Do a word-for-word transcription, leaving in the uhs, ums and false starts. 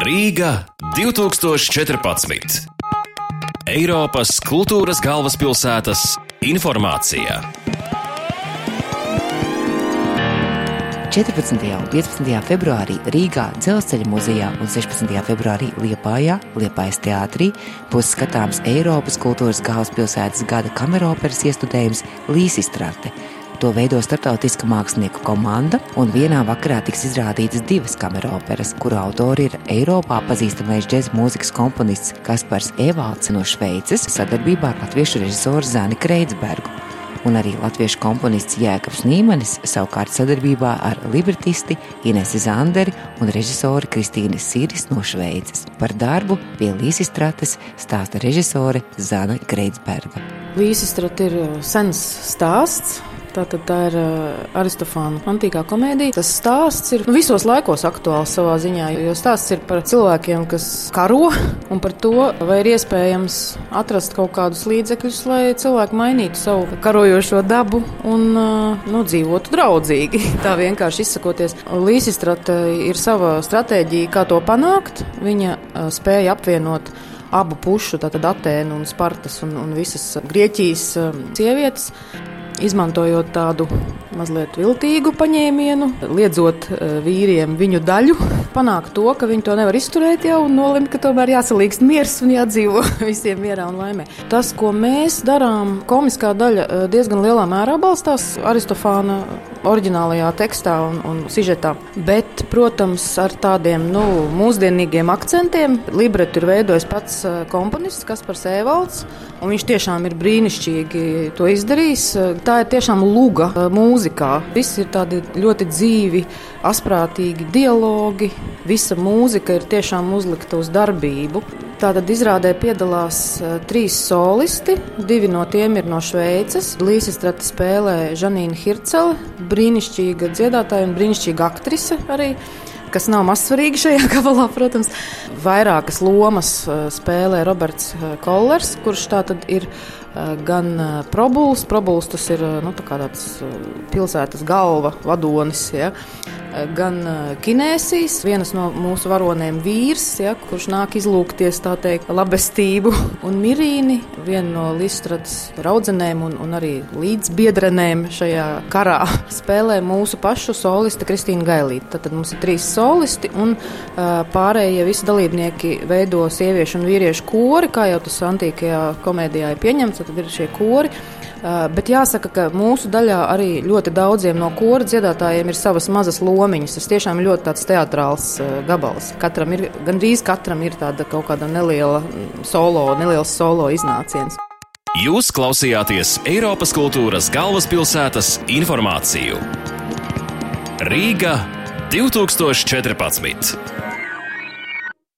Rīga divtūkstoš četrpadsmit. Eiropas kultūras galvaspilsētas informācija. četrpadsmitajā un piecpadsmitajā februārī Rīgā Dzelzceļa muzejā un sešpadsmitajā februārī Liepājā, Liepājas teātrī, būs skatāms Eiropas kultūras galvaspilsētas gada kameroperas iestudējums Līsistrate. To veido starptautiska mākslinieku komanda, un vienā vakarā tiks izrādītas divas kameroperas, kuru autori ir Eiropā pazīstamais džeza mūzikas komponists Kaspars Evalds no Šveices sadarbībā ar latviešu režisoru Zani Kreidsbergu. Un arī latviešu komponists Jēkabs Nīmanis savukārt sadarbībā ar libretisti Inesi Zanderi un režisori Kristīne Siris no Šveices. Par darbu pie Līsistrates stāsta režisore Zana Kreidsberga. Līsistrate ir sens stāsts. Tātad tā ir Aristofāna antīkā komēdija. Tas stāsts ir nu, visos laikos aktuāls savā ziņā, jo stāsts ir par cilvēkiem, kas karo, un par to, vai ir iespējams atrast kaut kādus līdzekļus, lai cilvēki mainītu savu karojošo dabu un nu, dzīvotu draudzīgi. Tā vienkārši izsakoties. Līsistrate ir sava stratēģija, kā to panākt. Viņa spēja apvienot abu pušu, tātad Atēnu un Spartas un, un visas Grieķijas sievietes, izmantojot tādu mazliet viltīgu paņēmienu, liedzot vīriem viņu daļu, panākt to, ka viņi to nevar izturēt jau un nolemt, ka tomēr jāsalīgst miers un jādzīvo visiem mierā un laimē. Tas, ko mēs darām, komiskā daļa diezgan lielā mērā balstās Aristofāna oriģinālajā tekstā un, un sižetā, bet, protams, ar tādiem nu, mūsdienīgiem akcentiem. Libretu ir veidojis pats komponists Kaspars Evalds, un viņš tiešām ir brīnišķīgi to izdarījis. Tā ir tiešām luga mūzikā. Viss ir tādi ļoti dzīvi, asprātīgi dialogi. Visa mūzika ir tiešām uzlikta uz darbību. Tātad izrādē piedalās trīs solisti, divi no tiem ir no Šveices. Līsistrate spēlē Žanīna Hircele, brīnišķīga dziedātāja un brīnišķīga aktrise arī, kas nav mazsvarīgi šajā gabalā, protams. Vairākas lomas spēlē Roberts Kollers, kurš tātad ir gan probuls, probuls tas ir nu, tā kā tāds pilsētas galva, vadonis, ja, gan Kinēsijs, vienas no mūsu varonēm vīrs, ja, kurš nāk izlūgties, tā teikt, labestību, un Mirīni, viena no Līsistrates raudzenēm un, un arī līdzbiedrenēm šajā karā, spēlē mūsu pašu soliste Kristīna Gailīte. Tad mums ir trīs solisti, un pārējie visi dalībnieki veido sieviešu un vīriešu kori, kā jau tas antīkajā komēdijā ir pieņemts. Tad ir šie kori, bet jāsaka, ka mūsu daļā arī ļoti daudziem no kora dziedātājiem ir savas mazas lomiņas. Tas tiešām ir ļoti tāds teatrāls gabals. Katram ir, gandrīz katram ir tāda kaut kāda neliela solo, neliels solo iznāciens. Jūs klausījāties Eiropas kultūras galvaspilsētas informāciju. Rīga divtūkstoš četrpadsmit.